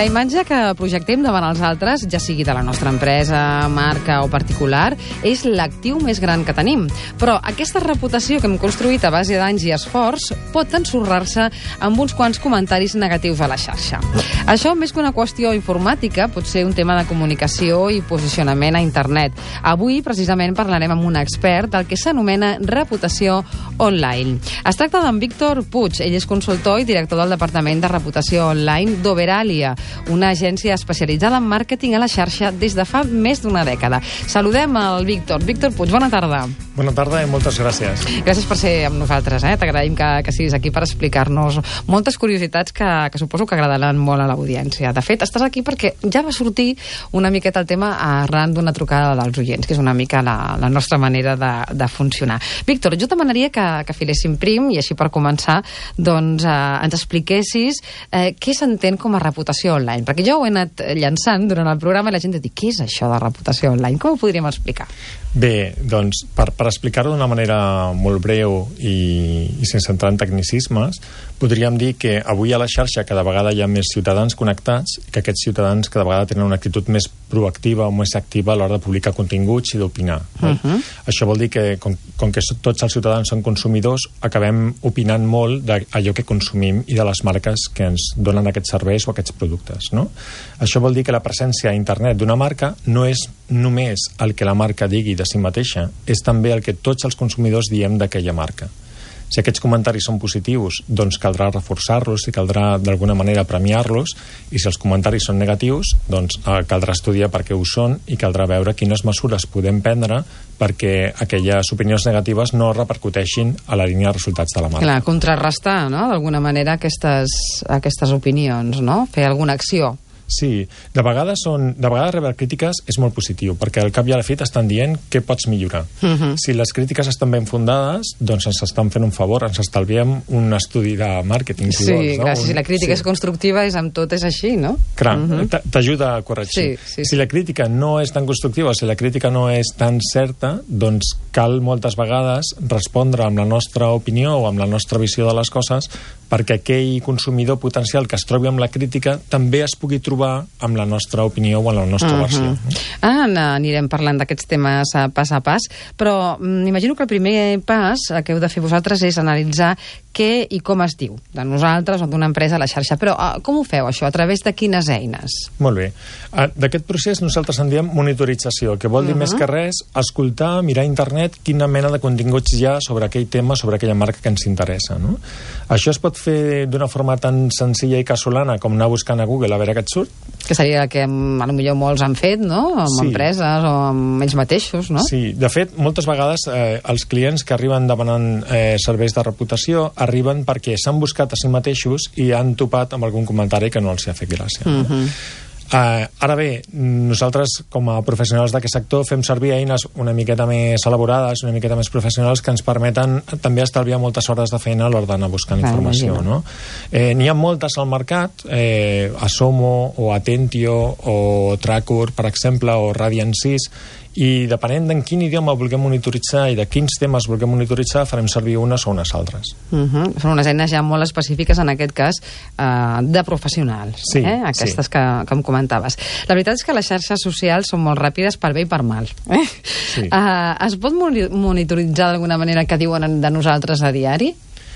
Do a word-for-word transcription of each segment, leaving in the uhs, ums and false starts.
La imatge que projectem davant els altres, ja sigui de la nostra empresa, marca o particular, és l'actiu més gran que tenim. Però aquesta reputació que hem construït a base d'anys i esforç pot ensorrar-se amb uns quants comentaris negatius a la xarxa. Això, més que una qüestió informàtica, pot ser un tema de comunicació i posicionament a internet. Avui, precisament, parlarem amb un expert del que s'anomena reputació online. Es tracta d'en Víctor Puig. Ell és consultor i director del Departament de Reputació Online d'Overalia, una agència especialitzada en màrqueting a la xarxa des de fa més d'una dècada. Saludem al Víctor. Víctor Puig, bona tarda. Bona tarda i moltes gràcies. Gràcies per ser amb nosaltres. Eh? T'agraïm que, que siguis aquí per explicar-nos moltes curiositats que, que suposo que agradaran molt a l'audiència. De fet, estàs aquí perquè ja va sortir una miqueta el tema arran d'una trucada dels oients, que és una mica la, la nostra manera de, de funcionar. Víctor, jo demanaria que, que filéssim prim i així per començar doncs, eh, ens expliquessis eh, què s'entén com a reputació online, perquè jo ho he anat llançant durant el programa i la gent diu, què és això de reputació online? Com ho podríem explicar? Bé, doncs, per, per explicar-ho d'una manera molt breu i, i sense entrar en tecnicismes, podríem dir que avui a la xarxa cada vegada hi ha més ciutadans connectats i que aquests ciutadans cada vegada tenen una actitud més proactiva o més activa a l'hora de publicar continguts i d'opinar. Uh -huh. Això vol dir que, com, com que tots els ciutadans són consumidors, acabem opinant molt d'allò que consumim i de les marques que ens donen aquests serveis o aquests productes. No? Això vol dir que la presència a internet d'una marca no és només el que la marca digui de si mateixa, és també el que tots els consumidors diem d'aquella marca. Si aquests comentaris són positius, doncs caldrà reforçar-los i caldrà d'alguna manera premiar-los, i si els comentaris són negatius, doncs eh, caldrà estudiar per què ho són i caldrà veure quines mesures podem prendre perquè aquelles opinions negatives no repercuteixin a la línia de resultats de la marca. Clar, contrarrestar, no?, d'alguna manera aquestes, aquestes opinions, no? Fer alguna acció. Sí, de vegades, són, de vegades rebre crítiques és molt positiu, perquè al cap i a la fi t'estan dient què pots millorar. Uh -huh. Si les crítiques estan ben fundades, doncs ens estan fent un favor, ens estalviem un estudi de màrqueting. Si sí, vols, no? clar, si un, la crítica sí. és constructiva, és amb tot és així, no? Clar, uh -huh. t'ajuda a corregir. Sí, sí, si la crítica no és tan constructiva, si la crítica no és tan certa, doncs cal moltes vegades respondre amb la nostra opinió o amb la nostra visió de les coses perquè aquell consumidor potencial que es trobi amb la crítica també es pugui trobar amb la nostra opinió o amb la nostra uh -huh. versió. Ah, anirem parlant d'aquests temes pas a pas, però m'imagino que el primer pas que heu de fer vosaltres és analitzar què i com es diu de nosaltres o d'una empresa a la xarxa. Però uh, com ho feu, això? A través de quines eines? Molt bé. Uh, D'aquest procés nosaltres en diem monitorització, que vol dir uh -huh. més que res escoltar, mirar a internet quina mena de continguts hi ha sobre aquell tema, sobre aquella marca que ens interessa. No? Això es pot fer d'una forma tan senzilla i casolana com anar buscant a Google a veure què et surt. Que seria el que potser molts han fet, no? Amb sí. empreses o amb ells mateixos, no? Sí, de fet, moltes vegades eh, els clients que arriben demanant eh, serveis de reputació arriben perquè s'han buscat a si mateixos i han topat amb algun comentari que no els ha fet gràcia. Uh -huh. Uh, ara bé, nosaltres com a professionals d'aquest sector fem servir eines una miqueta més elaborades, una miqueta més professionals que ens permeten també estalviar moltes hores de feina a l'hora d'anar buscant ah, informació, no? Eh, N'hi ha moltes al mercat, eh, Asomo o Atentio o Tracur, per exemple, o Radiant sis, i depenent d'en quin idioma vulguem monitoritzar i de quins temes vulguem monitoritzar farem servir unes o unes altres. Uh -huh. Són unes eines ja molt específiques, en aquest cas uh, de professionals, sí, eh? Aquestes sí. que, que em comentaves. La veritat és que les xarxes socials són molt ràpides per bé i per mal, eh? Sí. uh, Es pot monitoritzar d'alguna manera que diuen de nosaltres a diari?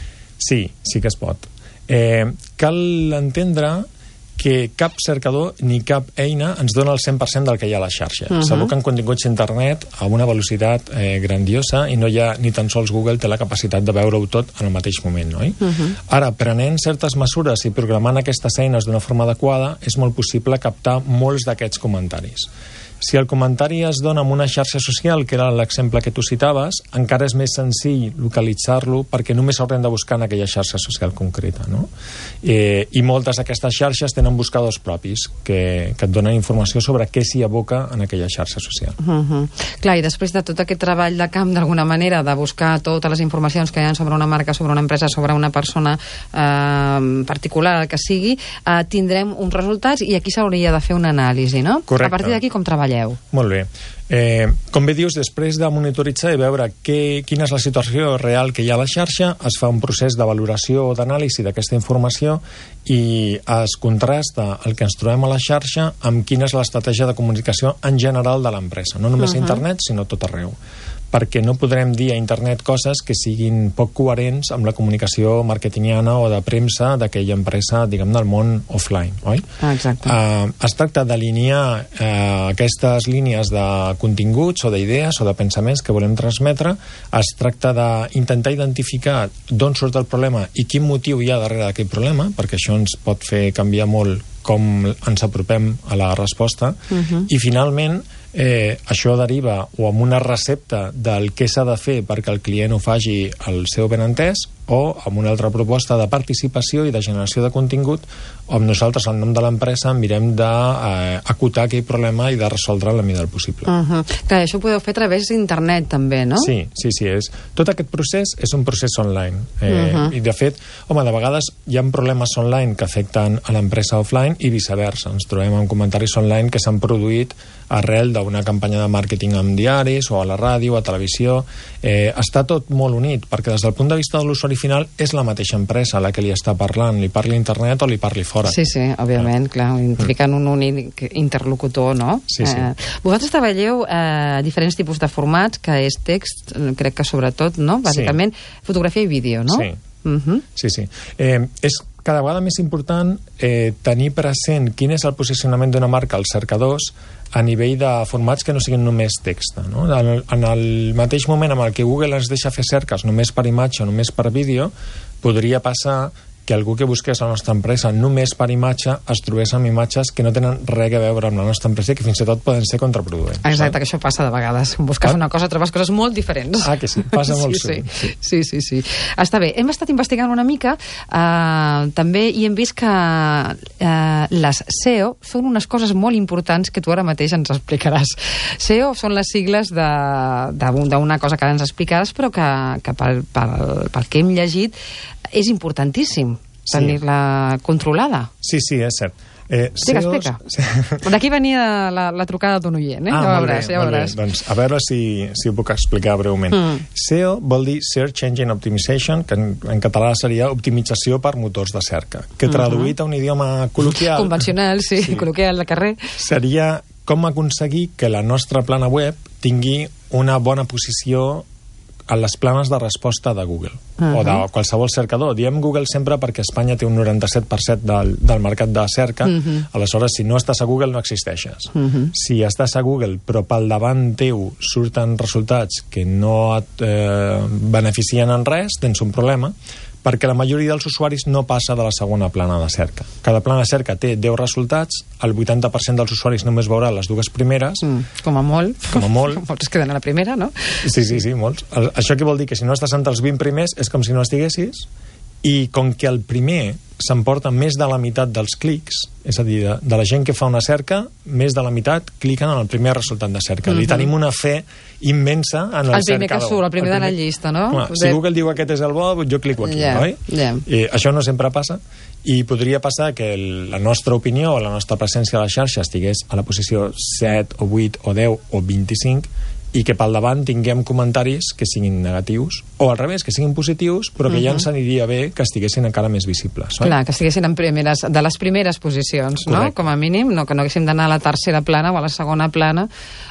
Sí, sí que es pot. eh, Cal entendre que cap cercador ni cap eina ens dona el cent per cent del que hi ha a la xarxa. Uh -huh. S'aboquen continguts a internet a una velocitat eh, grandiosa i no hi ha ni tan sols Google té la capacitat de veure-ho tot en el mateix moment, oi? Uh -huh. Ara, prenent certes mesures i programant aquestes eines d'una forma adequada, és molt possible captar molts d'aquests comentaris. Si el comentari es dona en una xarxa social, que era l'exemple que tu citaves, encara és més senzill localitzar-lo perquè només haurem de buscar en aquella xarxa social concreta, no? Eh, I moltes d'aquestes xarxes tenen buscadors propis que, que et donen informació sobre què s'hi aboca en aquella xarxa social. Uh -huh. Clar, i després de tot aquest treball de camp, d'alguna manera, de buscar totes les informacions que hi ha sobre una marca, sobre una empresa, sobre una persona eh, particular, el que sigui, eh, tindrem uns resultats i aquí s'hauria de fer una anàlisi, no? Correcte. A partir d'aquí, com treballem? treballeu? Molt bé. Eh, com bé dius, després de monitoritzar i veure què, quina és la situació real que hi ha a la xarxa, es fa un procés de valoració o d'anàlisi d'aquesta informació i es contrasta el que ens trobem a la xarxa amb quina és l'estratègia de comunicació en general de l'empresa, no només uh-huh. a internet, sinó tot arreu, perquè no podrem dir a internet coses que siguin poc coherents amb la comunicació marketingiana o de premsa d'aquella empresa, diguem, del món offline, oi? Ah, exacte. Uh, es tracta d'alinear uh, aquestes línies de continguts o d'idees o de pensaments que volem transmetre. Es tracta d'intentar identificar d'on surt el problema i quin motiu hi ha darrere d'aquest problema, perquè això ens pot fer canviar molt com ens apropem a la resposta. Uh-huh. I finalment eh, això deriva o amb una recepta del què s'ha de fer perquè el client ho faci al seu benentès, o amb una altra proposta de participació i de generació de contingut on nosaltres, en nom de l'empresa, mirem d'acotar eh, aquell problema i de resoldre en la mida del possible. Uh-huh. Clar, això ho podeu fer a través d'internet també, no? Sí, sí, sí. És. Tot aquest procés és un procés online. Eh, uh-huh. I de fet, home, de vegades hi ha problemes online que afecten a l'empresa offline i viceversa. Ens trobem amb comentaris online que s'han produït arrel d'una campanya de màrqueting amb diaris o a la ràdio, a televisió. Eh, està tot molt unit, perquè des del punt de vista de l'usuari final és la mateixa empresa la que li està parlant, li parli a internet o li parli fora. Sí, sí, òbviament, ah. clar, identificant mm. un únic interlocutor, no? Sí, sí. Eh, vosaltres treballeu eh, diferents tipus de formats, que és text, crec que sobretot, no? Bàsicament, sí. Fotografia i vídeo, no? Sí, uh-huh. sí, sí. Eh, és cada vegada més important eh, tenir present quin és el posicionament d'una marca als cercadors a nivell de formats que no siguin només text, no? En el, en el mateix moment en el que Google ens deixa fer cerques només per imatge o només per vídeo, podria passar que algú que busqués la nostra empresa només per imatge es trobés amb imatges que no tenen res a veure amb la nostra empresa i que fins i tot poden ser contraproduents. Exacte, eh? Que això passa de vegades. Busques ah? una cosa, trobes coses molt diferents. Ah, que sí, passa molt sí, sovint. Sí. Sí, sí, sí. Està bé. Hem estat investigant una mica eh, també i hem vist que eh, les S E O són unes coses molt importants que tu ara mateix ens explicaràs. S E O són les sigles d'una cosa que ara ens explicaràs, però que, que pel, pel, pel que hem llegit és importantíssim tenir-la controlada. Sí, sí, és cert. Eh, explica, S E O... explica. D'aquí venia la, la trucada d'un oient, eh? Ah, ja molt veuràs, bé, ja molt veuràs. bé. Doncs a veure si, si ho puc explicar breument. Mm. S E O vol dir Search Engine Optimization, que en, en català seria optimització per motors de cerca, que traduït uh-huh. a un idioma col·loquial... Convencional, sí, sí, col·loquial de carrer. Seria com aconseguir que la nostra plana web tingui una bona posició a les planes de resposta de Google uh-huh. o de qualsevol cercador. Diem Google sempre perquè Espanya té un noranta-set per cent del, del mercat de cerca, uh-huh. aleshores si no estàs a Google no existeixes. Uh-huh. Si estàs a Google però pel davant teu surten resultats que no et eh, beneficien en res, tens un problema, perquè la majoria dels usuaris no passa de la segona plana de cerca. Cada plana de cerca té deu resultats, el vuitanta per cent dels usuaris només veurà les dues primeres. Mm, com a molt. Com a molt. Molts es queden a la primera, no? Sí, sí, sí, molts. El, això què vol dir? Que si no estàs entre els vint primers és com si no estiguessis, i com que el primer s'emporta més de la meitat dels clics, és a dir, de, de la gent que fa una cerca, més de la meitat cliquen en el primer resultat de cerca. Mm-hmm. Li tenim una fe immensa en el, el primer cercador. Que surt, el primer, el primer de la llista, no? Bueno, si Google diu aquest és el bo, jo clico aquí, yeah, oi? Yeah. I això no sempre passa, i podria passar que el, la nostra opinió o la nostra presència a la xarxa estigués a la posició set o vuit o deu o vint-i-cinc, i que pel davant tinguem comentaris que siguin negatius, o al revés, que siguin positius, però que uh-huh. ja ens aniria bé que estiguessin encara més visibles. Oi? Clar, que estiguessin en primeres, de les primeres posicions, correcte. No? Com a mínim, no, que no haguéssim d'anar a la tercera plana o a la segona plana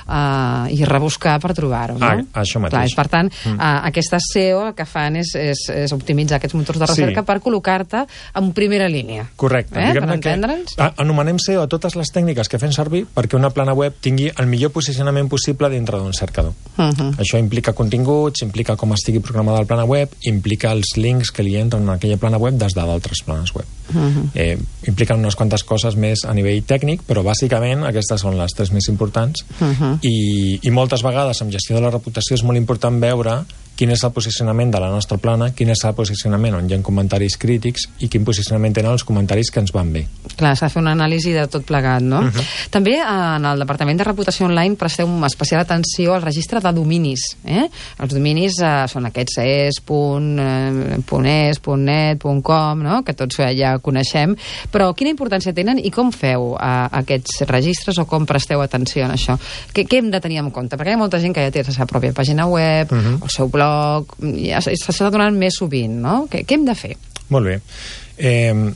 uh, i rebuscar per trobar-ho, no? Ah, això mateix. Clar, per tant, mm. uh, aquestes S E O el que fan és, és, és optimitzar aquests motors de recerca sí. per col·locar-te en primera línia. Correcte. Eh? Per entendre'ns. Que anomenem S E O a totes les tècniques que fem servir perquè una plana web tingui el millor posicionament possible dintre d'un cercador. Uh-huh. Això implica continguts, implica com estigui programada la plana web, implica els links que li entren en aquella plana web des d'altres planes web. Uh-huh. Eh, impliquen unes quantes coses més a nivell tècnic, però bàsicament aquestes són les tres més importants. Uh-huh. I, i moltes vegades amb gestió de la reputació és molt important veure quin és el posicionament de la nostra plana, quin és el posicionament on hi ha comentaris crítics i quin posicionament tenen els comentaris que ens van bé. Clar, s'ha de fer una anàlisi de tot plegat, no? Uh -huh. També en el Departament de Reputació Online presteu una especial atenció al registre de dominis. Eh? Els dominis eh, són aquests es, punt, eh, punt es, punt net, punt com, no? Que tots ja coneixem, però quina importància tenen i com feu eh, aquests registres o com presteu atenció a això? Què, què hem de tenir en compte? Perquè hi ha molta gent que ja té la seva pròpia pàgina web, uh -huh. el seu blog, ja s'està donant més sovint, no? Què, què hem de fer? Molt bé. Eh,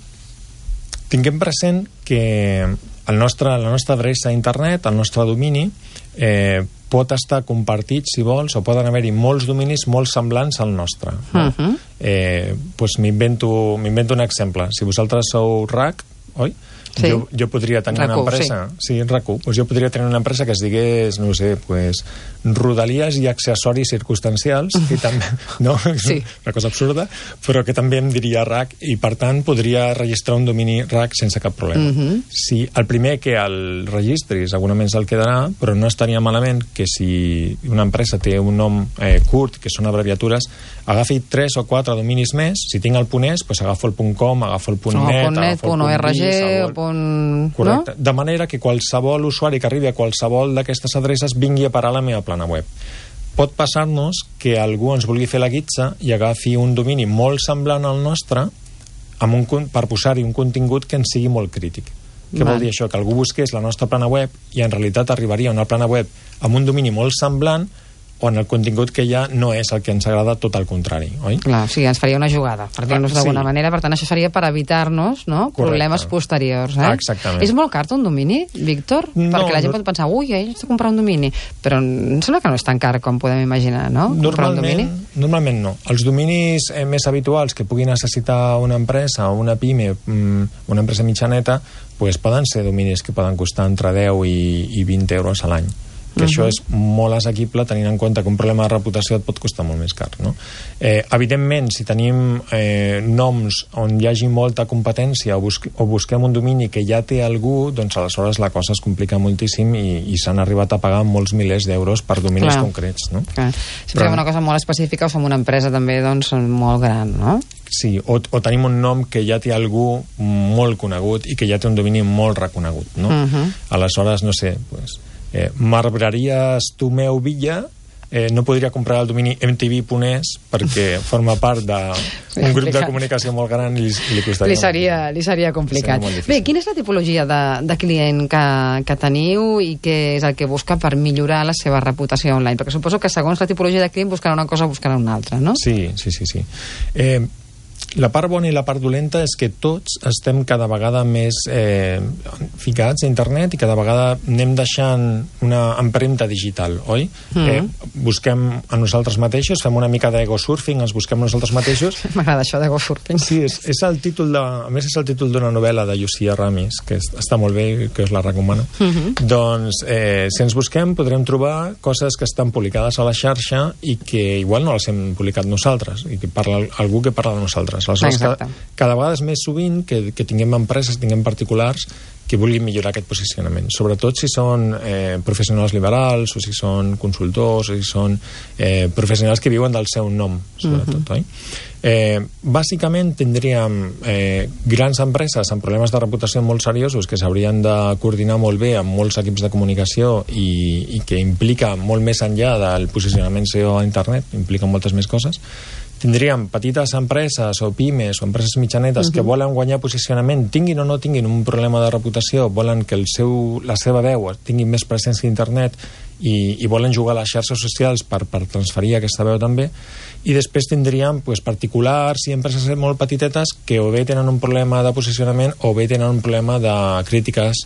tinguem present que el nostre, la nostra adreça a internet, el nostre domini, eh, pot estar compartit, si vols, o poden haver-hi molts dominis molt semblants al nostre. No? Uh-huh. eh, doncs m'invento, m'invento un exemple. Si vosaltres sou R A C, oi? Sí. Jo, jo podria tenir RAC u, una empresa... Sí, sí R A C u. Pues jo podria tenir una empresa que es digués, no sé, pues, rodalies i accessoris circumstancials, i també, no? Sí. Una cosa absurda, però que també em diria R A C, i per tant podria registrar un domini R A C sense cap problema. Uh-huh. Si el primer que el registri segurament se'l quedarà, però no estaria malament que si una empresa té un nom eh, curt, que són abreviatures, agafi tres o quatre dominis més. Si tinc el punt .es, pues agafo el punt .com, agafo el punt no, .net, punt net, punt .org, o punt... Correcte. No? De manera que qualsevol usuari que arribi a qualsevol d'aquestes adreces vingui a parar a la meva plana web. Pot passar-nos que algú ens vulgui fer la guitza i agafi un domini molt semblant al nostre amb un, per posar-hi un contingut que ens sigui molt crític. Què vol dir això? Que algú busqués la nostra plana web i en realitat arribaria a una plana web amb un domini molt semblant on el contingut que hi ha no és el que ens agrada, tot al contrari, oi? Clar, o sigui, ens faria una jugada, per dir-nos d'alguna sí. manera, per tant, això seria per evitar-nos, no?, problemes posteriors, eh? Exactament. És molt car un domini, Víctor? No, perquè la gent no... pot pensar, ui, ell està comprant un domini, però em sembla que no és tan car com podem imaginar, no?, comprar un domini. Normalment no. Els dominis eh, més habituals que pugui necessitar una empresa o una pime, una empresa mitjaneta, pues poden ser dominis que poden costar entre deu i vint euros a l'any. Que uh-huh. això és molt assequible tenint en compte que un problema de reputació et pot costar molt més car, no? Eh, evidentment, si tenim eh, noms on hi hagi molta competència o, busque, o busquem un domini que ja té algú, doncs aleshores la cosa es complica moltíssim i, i s'han arribat a pagar molts milers d'euros per dominis Clar. concrets, no? Clar. Si Però... fem una cosa molt específica o som una empresa també, doncs, molt gran, no? Sí, o, o tenim un nom que ja té algú molt conegut i que ja té un domini molt reconegut, no? Uh-huh. Aleshores, no sé, pues... Eh, Marbraries tu meu Villa, eh, no podria comprar el domini m t v punt es perquè forma part d'un sí, grup de comunicació molt gran i li, li costaria... Li seria, li seria complicat. Bé, quina és la tipologia de, de client que, que teniu i què és el que busca per millorar la seva reputació online? Perquè suposo que segons la tipologia de client buscarà una cosa o buscarà una altra, no? Sí, sí, sí. sí. Eh, La part bona i la part dolenta és que tots estem cada vegada més eh, ficats a internet i cada vegada anem deixant una empremta digital, oi? Mm. Eh, busquem a nosaltres mateixos, fem una mica d'ego-surfing, ens busquem a nosaltres mateixos. M'agrada això d'ego-surfing. Sí, és, és el títol de, a més és el títol d'una novel·la de Llucia Ramis, que és, està molt bé, que us la recomano. Mm-hmm. Doncs, eh, si ens busquem, podrem trobar coses que estan publicades a la xarxa i que igual no les hem publicat nosaltres, i que parla algú que parla de nosaltres. Aleshores, cada, cada vegada és més sovint que, que tinguem empreses, tinguem particulars que vulguin millorar aquest posicionament, sobretot si són eh, professionals liberals o si són consultors o si són eh, professionals que viuen del seu nom, sobretot, uh-huh. oi? Eh, bàsicament tindríem eh, grans empreses amb problemes de reputació molt seriosos que s'haurien de coordinar molt bé amb molts equips de comunicació i, i que implica molt més enllà del posicionament S E O a internet, implica moltes més coses. Tindríem petites empreses o pimes o empreses mitjanetes uh-huh. que volen guanyar posicionament, tinguin o no tinguin un problema de reputació, volen que el seu, la seva veu tingui més presència a internet i, i volen jugar a les xarxes socials per, per transferir aquesta veu també. I després tindríem pues, particulars i empreses molt petitetes que o bé tenen un problema de posicionament o bé tenen un problema de crítiques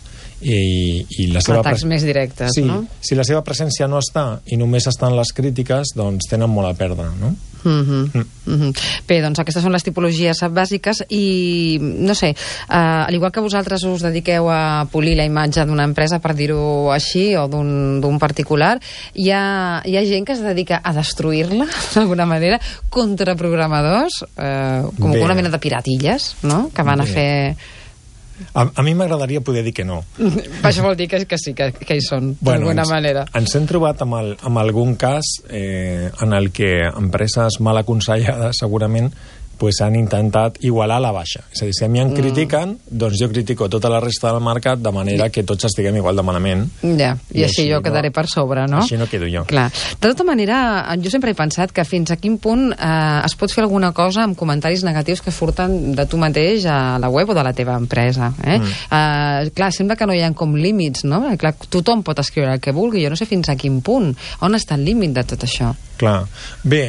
i, i la seva atacs pres... més directes, sí, no? Si la seva presència no està i només estan les crítiques, doncs tenen molt a perdre, no? Uh-huh. Mm. Uh-huh. Bé, doncs aquestes són les tipologies bàsiques i, no sé, uh, al igual que vosaltres us dediqueu a polir la imatge d'una empresa, per dir-ho així, o d'un particular, hi ha, hi ha gent que es dedica a destruir-la, d'alguna manera, contraprogramadors, uh, com Bé. una mena de piratilles, no?, que van Bé. a fer... A, a mi m'agradaria poder dir que no. Això vol dir que, que sí, que, que hi són, bueno, d'alguna ens, manera. Ens hem trobat amb, el, amb algun cas eh, en el que empreses mal aconsellades, segurament, pues han intentat igualar la baixa. És a dir, si a mi em mm. critiquen, doncs jo critico tota la resta del mercat de manera que tots estiguem igual de malament. Ja, i, I així, així jo no, quedaré per sobre, no? Així no quedo jo. Clar. De tota manera, jo sempre he pensat que fins a quin punt eh, es pot fer alguna cosa amb comentaris negatius que surten de tu mateix a la web o de la teva empresa. Eh? Mm. Eh, clar, sembla que no hi ha com límits, no? Clar, tothom pot escriure el que vulgui, jo no sé fins a quin punt. On està el límit de tot això? Clar. Bé,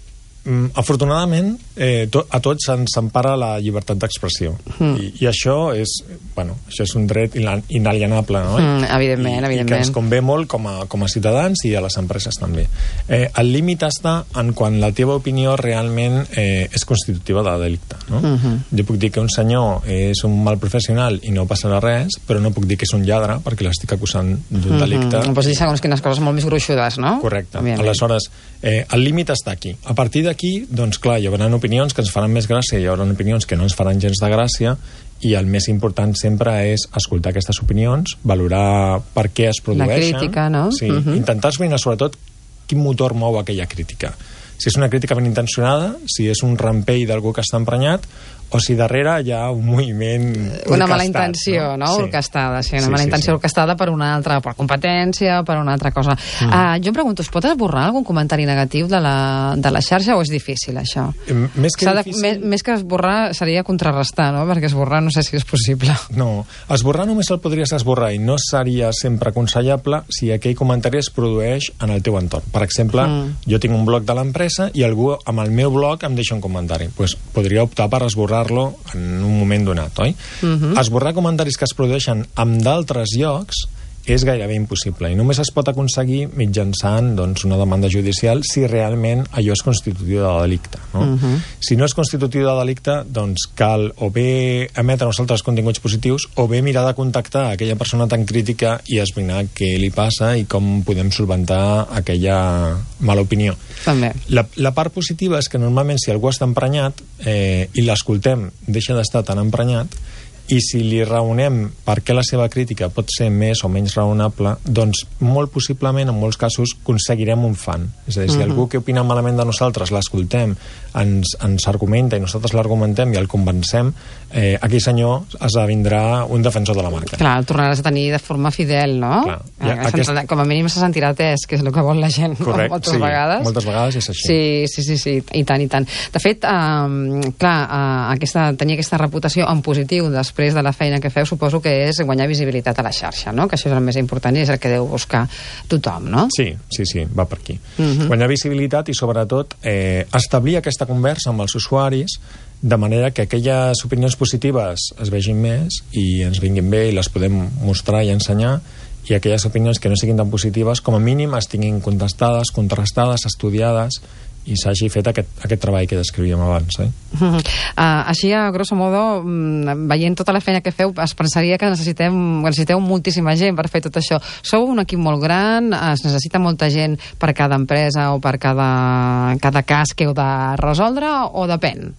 afortunadament eh, to, a tots ens empara la llibertat d'expressió mm. I, i això és bueno, això és un dret inalienable, no? mm, evidentment, I, evidentment. i que ens convé molt com a, com a ciutadans i a les empreses també. Eh, el límit està en quan la teva opinió realment eh, és constitutiva de delicte, no? Mm -hmm. Jo puc dir que un senyor és un mal professional i no passarà res, però no puc dir que és un lladre perquè l'estic acusant d'un delicte. Mm -hmm. Pots dir segons quines coses molt més gruixudes, no? Correcte. Aleshores, eh, el límit està aquí. A partir de aquí, doncs clar, hi haurà opinions que ens faran més gràcia i hi haurà opinions que no ens faran gens de gràcia, i el més important sempre és escoltar aquestes opinions, valorar per què es produeixen. La crítica, no? Sí, uh-huh. Intentar esbrinar sobretot quin motor mou aquella crítica. Si és una crítica ben intencionada, si és un rampell d'algú que està emprenyat, o si darrere hi ha un moviment una mala intenció, no? no? Sí. Orquestada, sí, una sí, mala sí, intenció sí. orquestada per una altra, per competència, per una altra cosa. Mm. Uh, jo em pregunto, es pot esborrar algun comentari negatiu de la, de la xarxa o és difícil, això? Més que, de, difícil... més, més que esborrar seria contrarrestar, no? Perquè esborrar no sé si és possible. No, esborrar només el podries esborrar i no seria sempre aconsellable si aquell comentari es produeix en el teu entorn. Per exemple, mm. jo tinc un blog de l'empresa i algú amb el meu blog em deixa un comentari. Pues podria optar per esborrar en un moment donat, oi? Uh-huh. Esborrar comentaris que es produeixen en d'altres llocs és gairebé impossible i només es pot aconseguir mitjançant doncs, una demanda judicial si realment allò és constitutiu de delicte, no? Uh-huh. Si no és constitutiu de delicte, doncs cal o bé emetre uns altres continguts positius o bé mirar de contactar aquella persona tan crítica i esbrinar què li passa i com podem solventar aquella mala opinió. També. La, la part positiva és que normalment si algú està emprenyat eh, i l'escoltem deixa d'estar tan emprenyat, i si li raonem per què la seva crítica pot ser més o menys raonable, doncs molt possiblement en molts casos aconseguirem un fan. És a dir, si uh-huh. algú que opina malament de nosaltres l'escoltem, ens, ens argumenta i nosaltres l'argumentem i el convencem, eh, aquell senyor esdevindrà un defensor de la marca. Clar, el tornaràs a tenir de forma fidel, no? Clar. Ja, aquest... Com a mínim se sentirà atès, que és el que vol la gent. Correcte, moltes sí, vegades. moltes vegades és així. Sí, sí, sí, sí, i tant, i tant. De fet, eh, clar, eh, aquesta, tenir aquesta reputació en positiu després de la feina que feu, suposo que és guanyar visibilitat a la xarxa, no? Que això és el més important i és el que deu buscar tothom, no? Sí, sí, sí, va per aquí. Uh-huh. Guanyar visibilitat i, sobretot, eh, establir aquesta conversa amb els usuaris de manera que aquelles opinions positives es vegin més i ens vinguin bé i les podem mostrar i ensenyar, i aquelles opinions que no siguin tan positives, com a mínim estiguin contestades, contrastades, estudiades, i s'hagi fet aquest, aquest treball que descrivíem abans. Eh? Uh, així, a grosso modo, veient tota la feina que feu, es pensaria que necessitem, necessiteu moltíssima gent per fer tot això. Sou un equip molt gran, es necessita molta gent per cada empresa o per cada, cada cas que heu de resoldre, o depèn?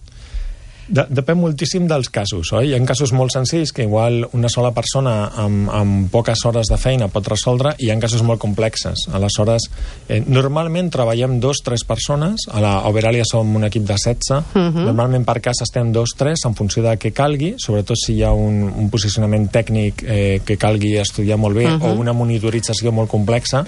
De, depèn moltíssim dels casos, oi? Hi ha casos molt senzills que igual una sola persona amb, amb poques hores de feina pot resoldre, i hi ha casos molt complexes. Aleshores, eh, normalment treballem dos, tres persones. A la Oberalia som un equip de setze. Uh-huh. Normalment per cas estem dos, tres, en funció de què calgui, sobretot si hi ha un, un posicionament tècnic eh, que calgui estudiar molt bé, uh-huh. o una monitorització molt complexa,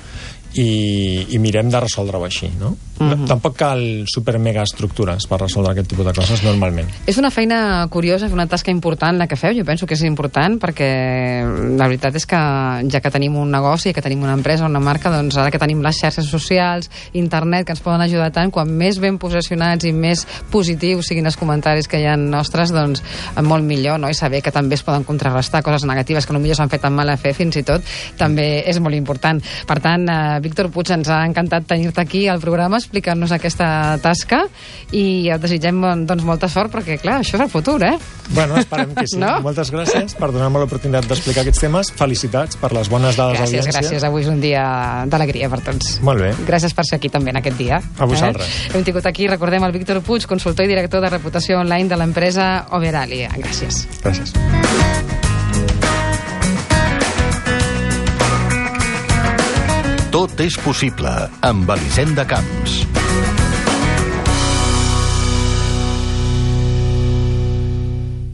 i, i mirem de resoldre-ho així, no? Uh-huh. Tampoc cal super mega estructures per resoldre aquest tipus de coses normalment. És una feina curiosa, és una tasca important la que feu, jo penso que és important, perquè la veritat és que ja que tenim un negoci, que tenim una empresa, una marca, doncs ara que tenim les xarxes socials, internet, que ens poden ajudar tant, quan més ben posicionats i més positius siguin els comentaris que hi ha nostres, doncs molt millor, no? I saber que també es poden contrarrestar coses negatives que potser s'han fet tan mal a fer, fins i tot, també és molt important. Per tant, eh, Víctor Puig, ens ha encantat tenir-te aquí al programa explicant-nos aquesta tasca i et desitgem doncs, molta sort perquè, clar, això és el futur, eh? Bueno, esperem que sí. No? Moltes gràcies per donar-me l'oportunitat d'explicar aquests temes. Felicitats per les bones dades d'audiència. Gràcies, gràcies. Avui és un dia d'alegria per tots. Molt bé. Gràcies per ser aquí també en aquest dia. A vosaltres. Eh? Hem tingut aquí, recordem, el Víctor Puig, consultor i director de reputació online de l'empresa Overalia. Gràcies. Gràcies. Tot és possible amb Elisenda Camps.